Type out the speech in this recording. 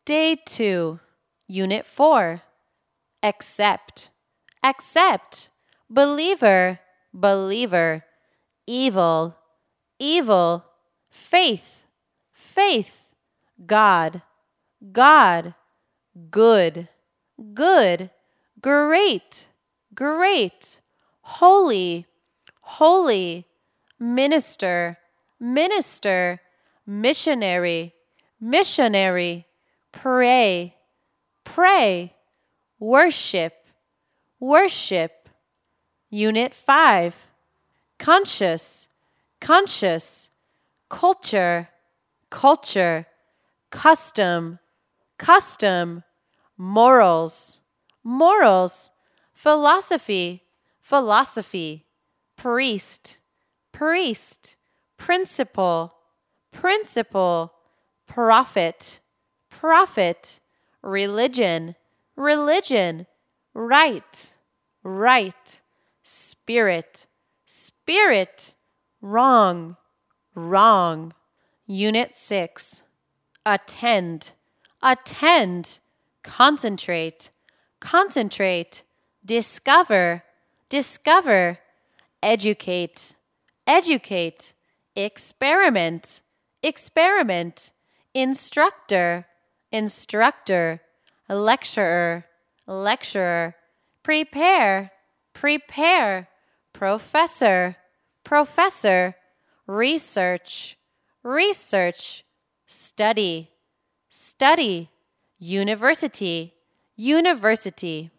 Day 2, Unit 4. Accept, accept, believer, believer, evil, evil, faith, faith, God, God, good, good, great, great, holy, holy, minister, minister, missionary, missionary, pray, pray, worship, worship. Unit 5. Conscious, conscious, culture, culture, custom, custom, morals, morals, philosophy, philosophy, priest, priest, principle, principle, prophet, prophet, religion, religion, right, right, spirit, spirit, wrong, wrong. Unit 6. Attend, attend, concentrate, concentrate, discover, discover, educate, educate, experiment, experiment, instructor, instructor, lecturer, lecturer, prepare, prepare, professor, professor, research, research, study, study, university, university.